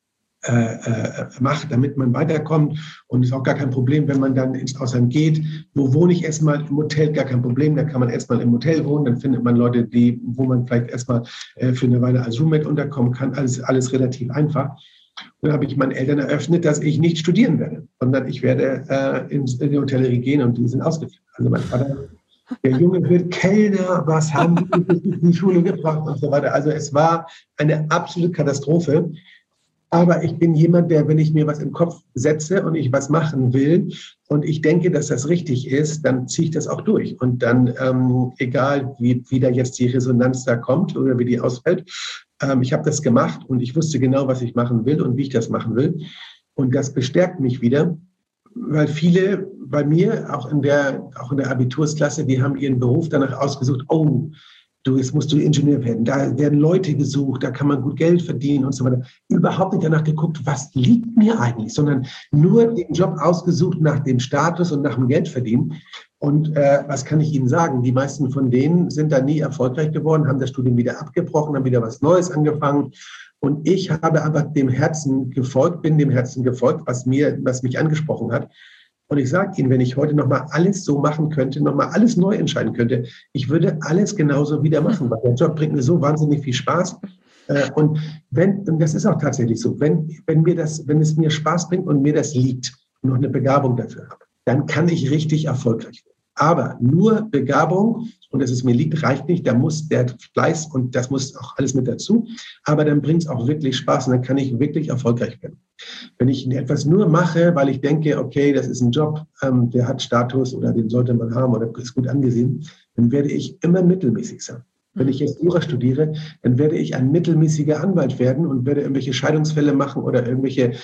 macht, damit man weiterkommt. Und es ist auch gar kein Problem, wenn man dann ins Ausland geht. Wo wohne ich erstmal? Im Hotel, gar kein Problem. Da kann man erstmal im Hotel wohnen. Dann findet man Leute, wo man vielleicht erstmal für eine Weile als Roommate unterkommen kann. Alles relativ einfach. Und dann habe ich meinen Eltern eröffnet, dass ich nicht studieren werde, sondern ich werde in die Hotellerie gehen und die sind ausgeflippt. Also mein Vater, der Junge wird Kellner, was haben die in die Schule gebracht und so weiter. Also es war eine absolute Katastrophe. Aber ich bin jemand, der, wenn ich mir was im Kopf setze und ich was machen will und ich denke, dass das richtig ist, dann ziehe ich das auch durch. Und dann, egal wie da jetzt die Resonanz da kommt oder wie die ausfällt, ich habe das gemacht und ich wusste genau, was ich machen will und wie ich das machen will. Und das bestärkt mich wieder, weil viele bei mir, auch in der Abitursklasse, die haben ihren Beruf danach ausgesucht, jetzt musst du Ingenieur werden, da werden Leute gesucht, da kann man gut Geld verdienen und so weiter. Überhaupt nicht danach geguckt, was liegt mir eigentlich, sondern nur den Job ausgesucht nach dem Status und nach dem Geldverdienen. Und was kann ich Ihnen sagen? Die meisten von denen sind da nie erfolgreich geworden, haben das Studium wieder abgebrochen, haben wieder was Neues angefangen. Und ich habe einfach bin dem Herzen gefolgt, was mich angesprochen hat. Und ich sage Ihnen, wenn ich heute nochmal alles so machen könnte, nochmal alles neu entscheiden könnte, ich würde alles genauso wieder machen, weil der Job bringt mir so wahnsinnig viel Spaß. Und das ist auch tatsächlich so, wenn es mir Spaß bringt und mir das liegt und noch eine Begabung dafür habe, dann kann ich richtig erfolgreich werden. Aber nur Begabung und dass es mir liegt, reicht nicht. Da muss der Fleiß und das muss auch alles mit dazu. Aber dann bringt es auch wirklich Spaß und dann kann ich wirklich erfolgreich werden. Wenn ich etwas nur mache, weil ich denke, okay, das ist ein Job, der hat Status oder den sollte man haben oder ist gut angesehen, dann werde ich immer mittelmäßig sein. Wenn ich jetzt Jura studiere, dann werde ich ein mittelmäßiger Anwalt werden und werde irgendwelche Scheidungsfälle machen oder irgendwelche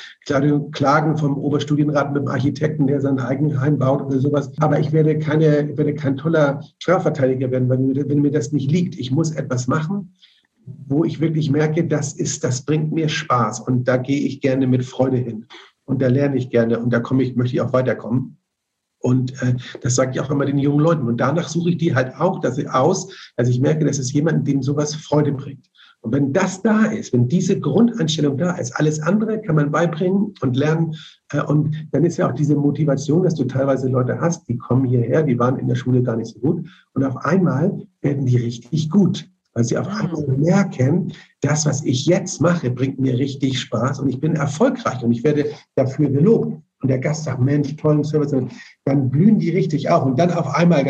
Klagen vom Oberstudienrat mit dem Architekten, der sein eigenes Heim baut oder sowas. Aber ich werde kein toller Strafverteidiger werden, wenn mir das nicht liegt. Ich muss etwas machen, wo ich wirklich merke, das bringt mir Spaß und da gehe ich gerne mit Freude hin und da lerne ich gerne und da möchte ich auch weiterkommen. Und das sage ich auch immer den jungen Leuten. Und danach suche ich die halt auch dass ich merke, dass es jemanden, dem sowas Freude bringt. Und wenn das da ist, wenn diese Grundeinstellung da ist, alles andere kann man beibringen und lernen. Und dann ist ja auch diese Motivation, dass du teilweise Leute hast, die kommen hierher, die waren in der Schule gar nicht so gut. Und auf einmal werden die richtig gut. Weil sie auf einmal merken, das, was ich jetzt mache, bringt mir richtig Spaß und ich bin erfolgreich und ich werde dafür gelobt. Und der Gast sagt, Mensch, tollen Service. Und dann blühen die richtig auf. Und dann auf einmal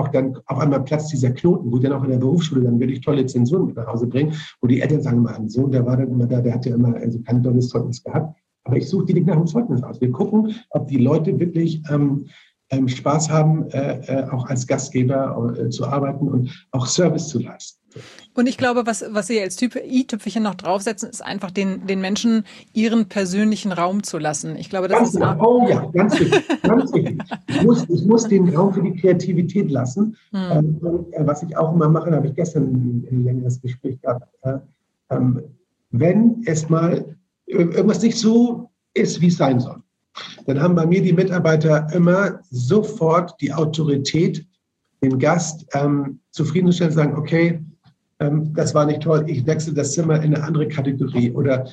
platzt dieser Knoten, wo dann auch in der Berufsschule dann wirklich tolle Zensuren mit nach Hause bringen, wo die Eltern sagen, mein Sohn, der war dann immer da, der hat ja immer kein tolles Zeugnis gehabt. Aber ich suche die nicht nach dem Zeugnis aus. Wir gucken, ob die Leute wirklich Spaß haben, auch als Gastgeber zu arbeiten und auch Service zu leisten. Und ich glaube, was Sie als i-Tüpfelchen noch draufsetzen, ist einfach den Menschen ihren persönlichen Raum zu lassen. Ich glaube, das ganz ist genau. Oh ja, ganz wichtig. Ganz wichtig. Ich muss den Raum für die Kreativität lassen. Und, was ich auch immer mache, da habe ich gestern ein längeres Gespräch gehabt, wenn es mal irgendwas nicht so ist, wie es sein soll, dann haben bei mir die Mitarbeiter immer sofort die Autorität, den Gast zufriedenzustellen, sagen, okay, das war nicht toll, ich wechsle das Zimmer in eine andere Kategorie oder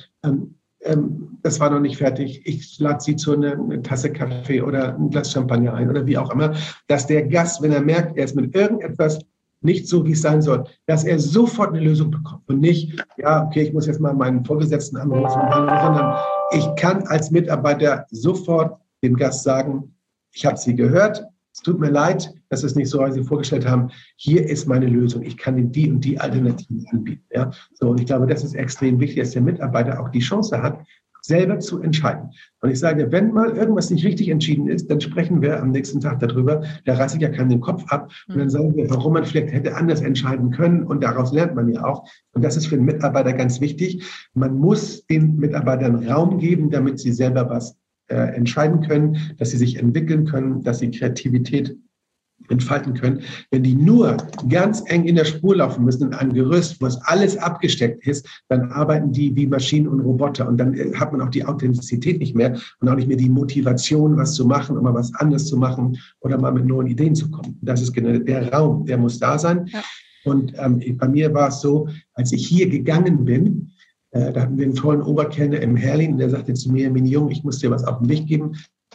das war noch nicht fertig, ich lade Sie zu einer Tasse Kaffee oder ein Glas Champagner ein oder wie auch immer, dass der Gast, wenn er merkt, er ist mit irgendetwas nicht so, wie es sein soll, dass er sofort eine Lösung bekommt und nicht, ja, okay, ich muss jetzt mal meinen Vorgesetzten anrufen, sondern ich kann als Mitarbeiter sofort dem Gast sagen, ich habe Sie gehört, es tut mir leid, dass es nicht so, wie Sie vorgestellt haben. Hier ist meine Lösung. Ich kann Ihnen die und die Alternativen anbieten. Ja? So, und ich glaube, das ist extrem wichtig, dass der Mitarbeiter auch die Chance hat, selber zu entscheiden. Und ich sage, wenn mal irgendwas nicht richtig entschieden ist, dann sprechen wir am nächsten Tag darüber. Da reiße ich ja keinen den Kopf ab. Und dann sagen wir, warum man vielleicht hätte anders entscheiden können. Und daraus lernt man ja auch. Und das ist für den Mitarbeiter ganz wichtig. Man muss den Mitarbeitern Raum geben, damit sie selber was entscheiden können, dass sie sich entwickeln können, dass sie Kreativität entfalten können. Wenn die nur ganz eng in der Spur laufen müssen, in einem Gerüst, wo es alles abgesteckt ist, dann arbeiten die wie Maschinen und Roboter und dann hat man auch die Authentizität nicht mehr und auch nicht mehr die Motivation, was zu machen, um mal was anderes zu machen oder mal mit neuen Ideen zu kommen. Das ist genau der Raum, der muss da sein. Ja. Und bei mir war es so, als ich hier gegangen bin, da hatten wir einen tollen Oberkellner im Herrlin, der sagte zu mir, Mignon, ich muss dir was auf den Weg geben.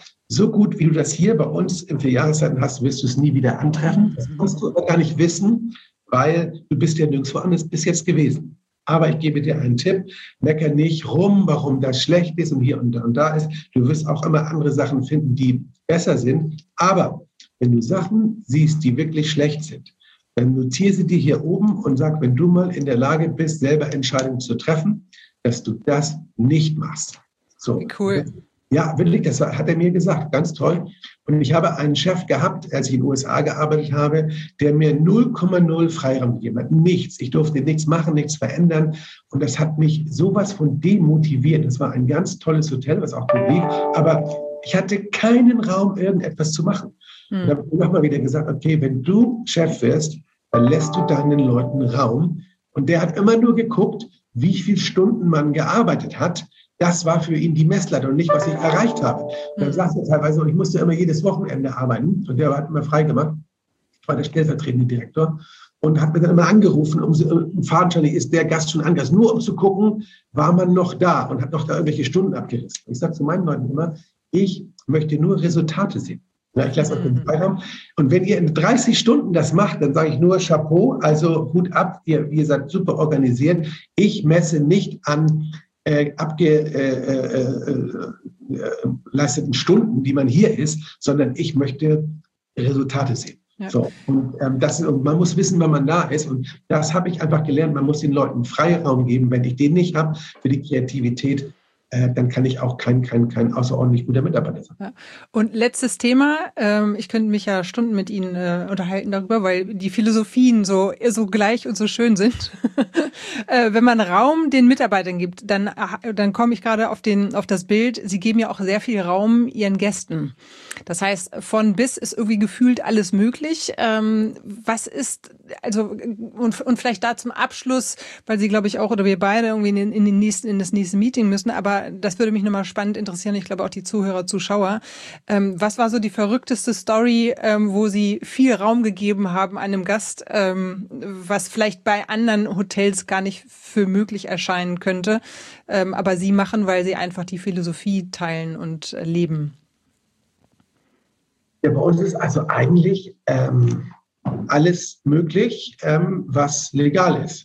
So gut, wie du das hier bei uns in 4 Jahreszeiten hast, wirst du es nie wieder antreffen. Das musst du aber gar nicht wissen, weil du bist ja nirgendwo anders bis jetzt gewesen. Aber ich gebe dir einen Tipp, mecker nicht rum, warum das schlecht ist und hier und da ist. Du wirst auch immer andere Sachen finden, die besser sind. Aber wenn du Sachen siehst, die wirklich schlecht sind, dann notiere sie dir hier oben und sag, wenn du mal in der Lage bist, selber Entscheidungen zu treffen, dass du das nicht machst. So. Cool. Ja, wirklich, das hat er mir gesagt, ganz toll. Und ich habe einen Chef gehabt, als ich in den USA gearbeitet habe, der mir 0,0 Freiraum gegeben hat. Nichts. Ich durfte nichts machen, nichts verändern. Und das hat mich sowas von demotiviert. Das war ein ganz tolles Hotel, was auch gut lief. Aber ich hatte keinen Raum, irgendetwas zu machen. Und da habe ich nochmal wieder gesagt, okay, wenn du Chef wirst, dann lässt du deinen Leuten Raum. Und der hat immer nur geguckt, wie viele Stunden man gearbeitet hat. Das war für ihn die Messlatte und nicht, was ich erreicht habe. Dann saß er teilweise, und ich musste immer jedes Wochenende arbeiten. Und der hat immer frei gemacht. Ich war der stellvertretende Direktor und hat mir dann immer angerufen, fadenscheinig ist der Gast schon angerissen, nur um zu gucken, war man noch da und hat noch da irgendwelche Stunden abgerissen. Ich sage zu meinen Leuten immer, ich möchte nur Resultate sehen. Ja, ich lasse euch den Freiraum. Und wenn ihr in 30 Stunden das macht, dann sage ich nur Chapeau, also Hut ab, ihr seid super organisiert. Ich messe nicht an abgeleisteten Stunden, die man hier ist, sondern ich möchte Resultate sehen. Ja. So, und man muss wissen, wann man da ist. Und das habe ich einfach gelernt. Man muss den Leuten Freiraum geben. Wenn ich den nicht habe für die Kreativität, dann kann ich auch kein außerordentlich guter Mitarbeiter sein. Ja. Und letztes Thema, ich könnte mich ja Stunden mit Ihnen unterhalten darüber, weil die Philosophien so gleich und so schön sind. Wenn man Raum den Mitarbeitern gibt, dann komme ich gerade auf das Bild, Sie geben ja auch sehr viel Raum Ihren Gästen. Das heißt, von bis ist irgendwie gefühlt alles möglich. Was ist, also, und vielleicht da zum Abschluss, weil Sie, glaube ich, auch, oder wir beide irgendwie in das nächste Meeting müssen, aber das würde mich nochmal spannend interessieren, ich glaube auch die Zuhörer, Zuschauer. Was war so die verrückteste Story, wo Sie viel Raum gegeben haben einem Gast, was vielleicht bei anderen Hotels gar nicht für möglich erscheinen könnte, aber Sie machen, weil Sie einfach die Philosophie teilen und leben? Ja, bei uns ist also eigentlich alles möglich, was legal ist.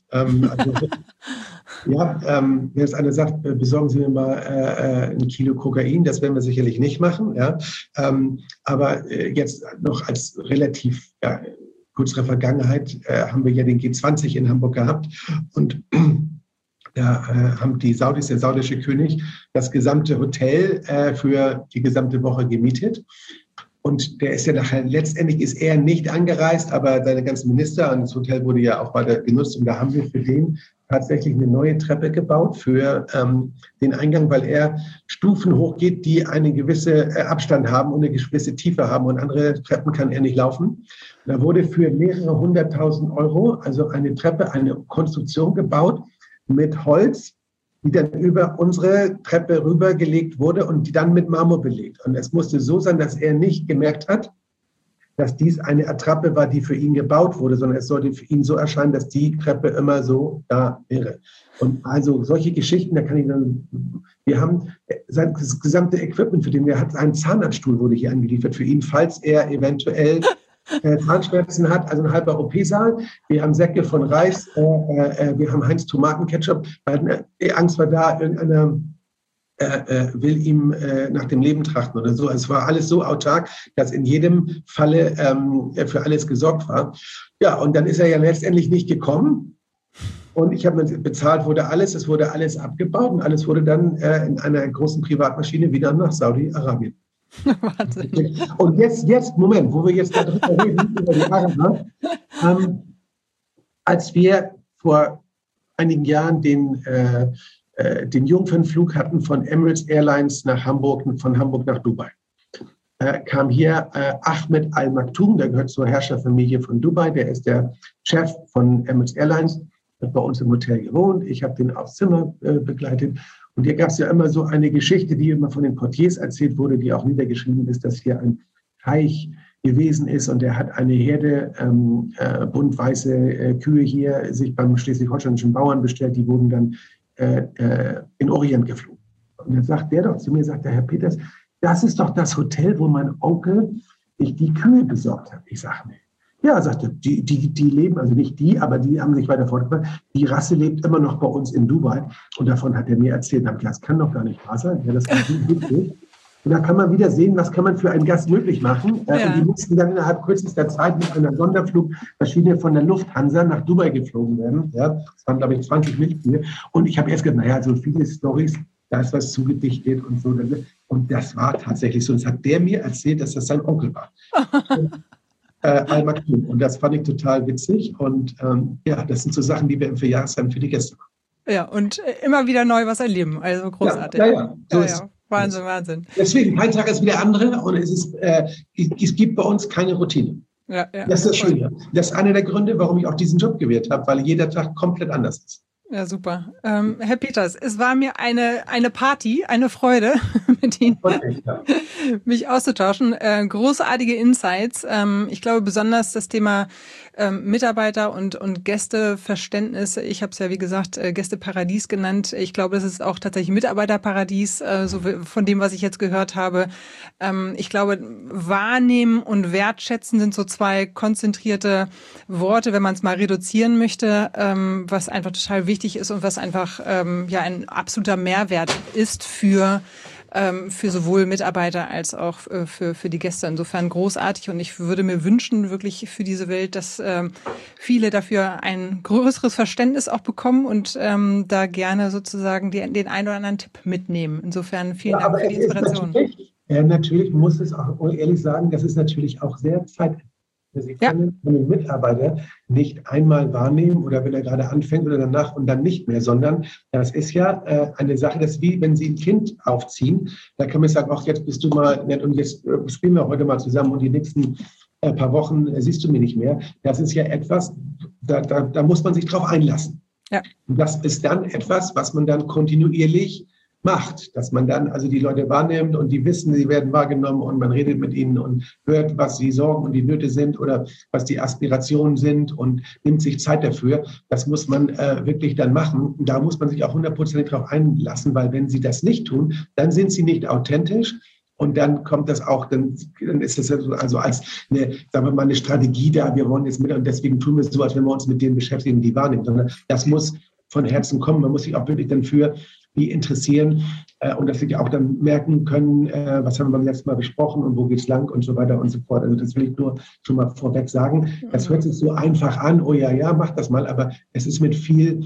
Wenn jetzt einer sagt, besorgen Sie mir mal ein Kilo Kokain, das werden wir sicherlich nicht machen. Ja? Aber jetzt noch als relativ kürzere Vergangenheit haben wir ja den G20 in Hamburg gehabt und da haben die Saudis, der saudische König, das gesamte Hotel für die gesamte Woche gemietet. Und der ist ja nachher, letztendlich ist er nicht angereist, aber seine ganzen Minister, und das Hotel wurde ja auch weiter genutzt. Und da haben wir für den tatsächlich eine neue Treppe gebaut für den Eingang, weil er Stufen hochgeht, die einen gewissen Abstand haben und eine gewisse Tiefe haben. Und andere Treppen kann er nicht laufen. Und da wurde für mehrere 100.000 €, also eine Treppe, eine Konstruktion gebaut mit Holz, die dann über unsere Treppe rübergelegt wurde und die dann mit Marmor belegt. Und es musste so sein, dass er nicht gemerkt hat, dass dies eine Attrappe war, die für ihn gebaut wurde, sondern es sollte für ihn so erscheinen, dass die Treppe immer so da wäre. Und also solche Geschichten, da kann ich dann, wir haben sein gesamte Equipment für den, er hat einen Zahnarztstuhl wurde hier angeliefert für ihn, falls er eventuell Zahnschmerzen hat, also ein halber OP-Saal. Wir haben Säcke von Reis, wir haben Heinz Tomatenketchup, weil Angst war da, irgendeiner will ihm nach dem Leben trachten oder so. Es war alles so autark, dass in jedem Falle für alles gesorgt war. Ja, und dann ist er ja letztendlich nicht gekommen. Und ich habe bezahlt, es wurde alles abgebaut und alles wurde dann in einer großen Privatmaschine wieder nach Saudi-Arabien. Wahnsinn. Und jetzt, Moment, wo wir jetzt darüber reden, über die Araber, als wir vor einigen Jahren den Jungfernflug hatten von Emirates Airlines nach Hamburg, von Hamburg nach Dubai, kam hier Ahmed Al Maktoum, der gehört zur Herrscherfamilie von Dubai, der ist der Chef von Emirates Airlines, hat bei uns im Hotel gewohnt, ich habe den aufs Zimmer begleitet. Und hier gab es ja immer so eine Geschichte, die immer von den Portiers erzählt wurde, die auch niedergeschrieben ist, dass hier ein Teich gewesen ist und er hat eine Herde bunt-weiße Kühe hier sich beim schleswig-holsteinischen Bauern bestellt, die wurden dann in Orient geflogen. Und dann sagt der doch zu mir, sagt der Herr Peters, das ist doch das Hotel, wo mein Onkel sich die Kühe besorgt hat. Ich sage, nee. Ja, sagte, die leben, also nicht die, aber die haben sich weiter fortgebracht. Die Rasse lebt immer noch bei uns in Dubai. Und davon hat er mir erzählt. Das kann doch gar nicht wahr sein. Ja, das kann nicht. Und da kann man wieder sehen, was kann man für einen Gast möglich machen. Ja. Und die mussten dann innerhalb kürzester Zeit mit einer Sonderflugmaschine von der Lufthansa nach Dubai geflogen werden. Ja, das waren, glaube ich, 20 Mitglieder. Und ich habe erst gedacht, naja, so viele Storys, da ist was zugedichtet und so. Und das war tatsächlich so. Und das hat der mir erzählt, dass das sein Onkel war. Al Maktoum. Und das fand ich total witzig. Und ja, das sind so Sachen, die wir im Vierjahresheim für die Gäste machen. Ja, und immer wieder neu was erleben. Also großartig. Ja. So ist Wahnsinn. Deswegen, kein Tag ist wie der andere. Und es gibt bei uns keine Routine. Ja. Das ist das Schöne. Das ist einer der Gründe, warum ich auch diesen Job gewählt habe, weil jeder Tag komplett anders ist. Ja, super. Herr Peters, es war mir eine Party, eine Freude, mit Ihnen mich auszutauschen. Großartige Insights. Ich glaube, besonders das Thema Mitarbeiter und Gästeverständnis. Ich habe es ja, wie gesagt, Gästeparadies genannt. Ich glaube, das ist auch tatsächlich Mitarbeiterparadies, so von dem, was ich jetzt gehört habe. Ich glaube, wahrnehmen und wertschätzen sind so zwei konzentrierte Worte, wenn man es mal reduzieren möchte, was einfach total wichtig ist und was einfach ein absoluter Mehrwert ist für sowohl Mitarbeiter als auch für die Gäste. Insofern großartig und ich würde mir wünschen, wirklich für diese Welt, dass viele dafür ein größeres Verständnis auch bekommen und da gerne sozusagen den einen oder anderen Tipp mitnehmen. Insofern vielen Dank für die Inspiration. Natürlich muss es auch ehrlich sagen, das ist natürlich auch sehr zeitintensiv. Sie können einen Mitarbeiter nicht einmal wahrnehmen oder wenn er gerade anfängt oder danach und dann nicht mehr, sondern das ist ja eine Sache, das ist wie wenn Sie ein Kind aufziehen. Da kann man sagen, ach, jetzt bist du mal nett und jetzt spielen wir heute mal zusammen und die nächsten paar Wochen siehst du mich nicht mehr. Das ist ja etwas, da muss man sich drauf einlassen. Ja. Und das ist dann etwas, was man dann kontinuierlich macht, dass man dann also die Leute wahrnimmt und die wissen, sie werden wahrgenommen und man redet mit ihnen und hört, was die Sorgen und die Nöte sind oder was die Aspirationen sind und nimmt sich Zeit dafür. Das muss man wirklich dann machen. Da muss man sich auch 100% drauf einlassen, weil wenn sie das nicht tun, dann sind sie nicht authentisch. Und dann kommt das auch, dann ist das also als sagen wir mal, eine Strategie da, wir wollen jetzt mit und deswegen tun wir es so, als wenn wir uns mit denen beschäftigen, die wahrnehmen, sondern das muss von Herzen kommen. Man muss sich auch wirklich dann für die interessieren und dass sie auch dann merken können, was haben wir beim letzten Mal besprochen und wo geht's lang und so weiter und so fort. Also das will ich nur schon mal vorweg sagen. Das hört sich so einfach an, oh ja, mach das mal, aber es ist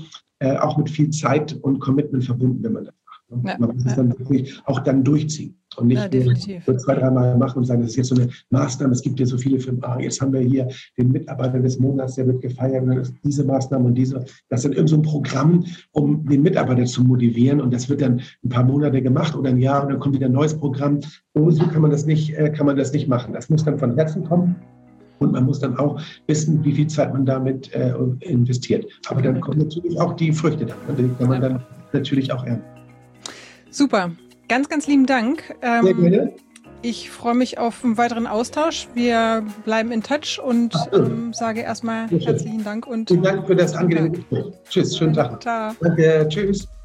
auch mit viel Zeit und Commitment verbunden, wenn man das macht. Man muss es dann wirklich auch dann durchziehen. Und nicht definitiv. nur 2-3 Mal machen und sagen, das ist jetzt so eine Maßnahme, es gibt ja so viele Firmen, jetzt haben wir hier den Mitarbeiter des Monats, der wird gefeiert, und dann ist diese Maßnahme und diese. Das ist irgend so ein Programm, um den Mitarbeiter zu motivieren, und das wird dann ein paar Monate gemacht oder ein Jahr und dann kommt wieder ein neues Programm. So kann man das nicht machen. Das muss dann von Herzen kommen. Und man muss dann auch wissen, wie viel Zeit man damit investiert. Aber dann kommen natürlich auch die Früchte davon. Die kann man dann natürlich auch ernten. Super. Ganz, ganz lieben Dank. Sehr gerne. Ich freue mich auf einen weiteren Austausch. Wir bleiben in Touch und sage erstmal herzlichen Dank. Und vielen Dank für das angenehme Gespräch. Tschüss, schönen Tag. Ciao. Danke, tschüss.